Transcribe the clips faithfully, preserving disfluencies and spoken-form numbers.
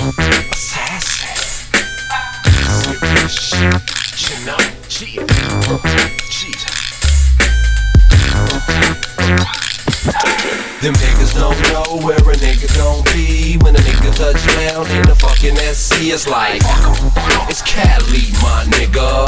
Assassin. Serious shit. You know, cheat. Cheat. Them niggas don't know where a nigga gon' be when a nigga touch down in the fucking S C. It's like, it's Cali, my nigga.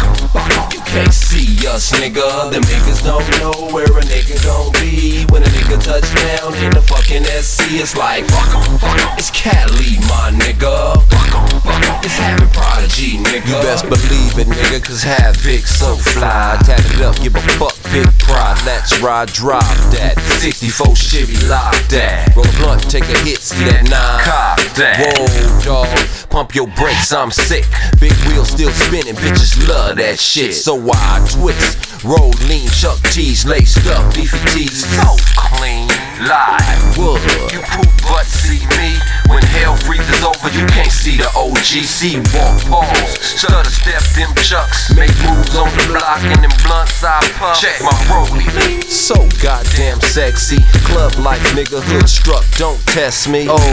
You can't see us, nigga. Them niggas don't know where a nigga gon' be when a nigga touch down in the fucking S C. It's like, it's Cali, my nigga. It's having Prodigy, nigga. You best believe it, nigga, cause Havoc so fly. Tap it up, give a fuck, big pride. Let's ride, drive that sixty-four Chevy, lock that. Roll a blunt, take a hit, see that nine. Cop that. Whoa, dog, pump your brakes, I'm sick. Big wheels still spinning, bitches love that shit. So I twist, roll lean, Chuck T's laced up, beefy T's so clean. Live, wood. You poop but see me. When hell freezes over, you can't see the O G. See walk balls, stutter step them chucks. Make moves on the block and them blunts I puff. Check my rollie, so goddamn sexy. Club life, nigga, hood struck, don't test me. Oh,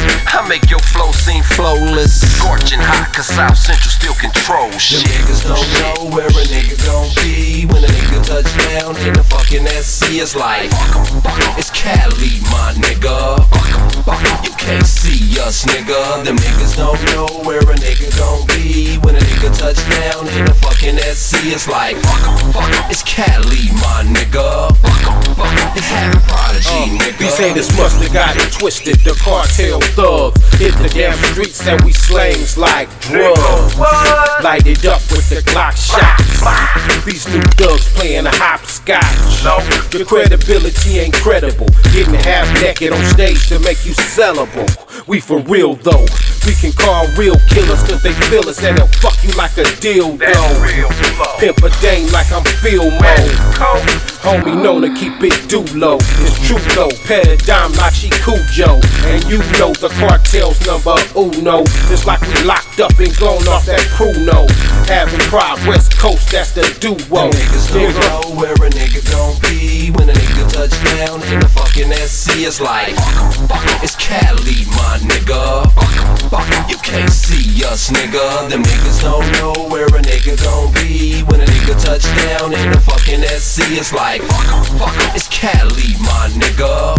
I make your flow seem flawless. Scorching hot, cause South Central still control shit. Them niggas don't know where a nigga gon' be when a nigga touch down in the fucking S C. It's like, it's Cali, my nigga. You can't see us, nigga. Them niggas don't know where a nigga gon' be when a nigga touch down in the fucking S C. It's like, it's Cali, my nigga. It's having Prodigy, nigga. These haters must have got it twisted. The cartel thugs hit the damn streets and we slangs like drugs. Light it up with the Glock shots. These new thugs playing a hopscotch. Your credibility ain't credible. Getting half naked on stage to make you sellable. We for real though. We can call real killers cause they feel us and they'll fuck you like a dildo. Pimp a dame like I'm Phil Mode. Homie known to keep it due low. It's true though, pet a dime like she Cujo. And you know the cartel's number uno. It's like we locked up and gone off that Pruno. Having pride, West Coast, that's the duo. Them niggas don't know where a nigga gon' be when a nigga touch down in the fucking S C. It's like, it's Cali, my nigga. You can't see us, nigga. Them niggas don't know where a nigga gon' be when a nigga touch down in the fucking S C. It's like, it's Cali, my nigga.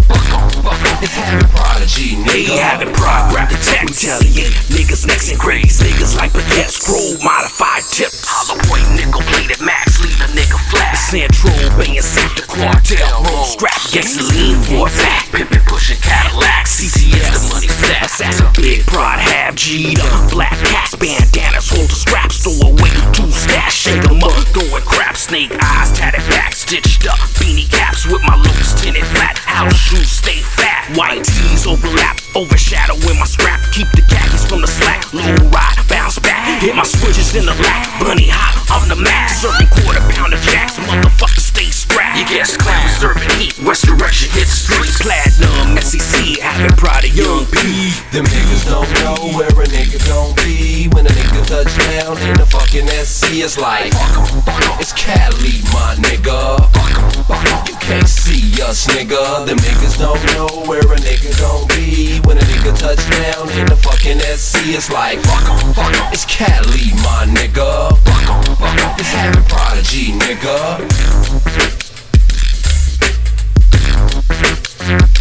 It's having Prodigy, nigga. They having pride, rap attack, retaliate. Niggas next and craze, niggas like baguette, scroll, modified tips. Hollow white nickel plated max, leave a nigga flat. Central, banging sack the cartel, roll strap, gasoline for that. Pimpin' pushing Cadillacs, C T S, the money flat. Assassin, big pride, have G'd up. Black cats, bandanas, hold the straps, throw away two stacks, shake 'em up, throwing crap. Snake eyes, tatted back, stitched up. Beanie caps with my looks tinted flat. House shoes stay fat. White tees overlap, overshadowing my strap. Keep the khakis from the slack. Low ride, bounce back. Hit my switches in the lack. Bunny hot on the mat. Serving quarter pound of jacks. Motherfuckers stay strapped. You guess clown serving heat. West direction hit streets. Platinum, S E C, having pride of young P. Them niggas don't know where a nigga gon' be when a nigga touch down in the fucking S C. It's like, it's Cali, my nigga. You can't see us, nigga. Them niggas don't know where a nigga gon' be when a nigga touch down in the fucking S C. It's like, it's Cali, my nigga. It's having Prodigy, nigga.